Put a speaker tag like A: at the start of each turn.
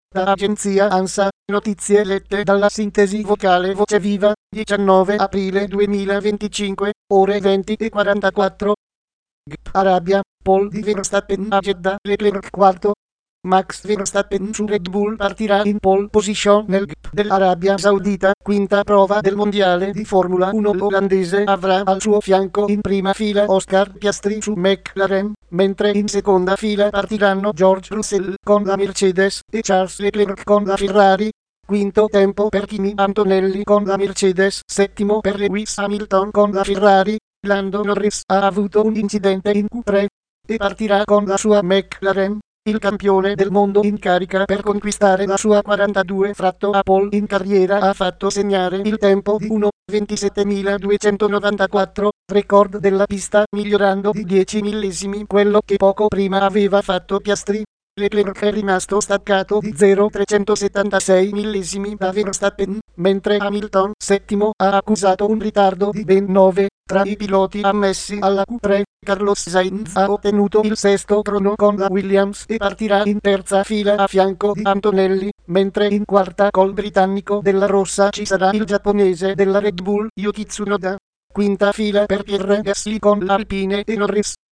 A: Da agenzia ANSA, notizie lette dalla sintesi vocale Voce Viva, 19 aprile 2025, ore 20:44. Arabia, Paul di Verstappen a Jeddah, Leclerc quarto. Max Verstappen su Red Bull partirà in pole position nel GP dell'Arabia Saudita, quinta prova del mondiale di Formula 1. L'olandese avrà al suo fianco in prima fila Oscar Piastri su McLaren, mentre in seconda fila partiranno George Russell con la Mercedes e Charles Leclerc con la Ferrari. Quinto tempo per Kimi Antonelli con la Mercedes, settimo per Lewis Hamilton con la Ferrari. Lando Norris ha avuto un incidente in Q3 e partirà con la sua McLaren. Il campione del mondo in carica per conquistare la sua 42 fratto a pole in carriera ha fatto segnare il tempo di 1:27.294, record della pista, migliorando di 10 millesimi quello che poco prima aveva fatto Piastri. Leclerc è rimasto staccato di 0,376 millesimi da Verstappen, mentre Hamilton, settimo, ha accusato un ritardo di ben 9. Tra i piloti ammessi alla Q3, Carlos Sainz ha ottenuto il sesto crono con la Williams e partirà in terza fila a fianco di Antonelli, mentre in quarta col britannico della rossa ci sarà il giapponese della Red Bull, Yuki Tsunoda. Quinta fila per Pierre Gasly con l'Alpine e Norris.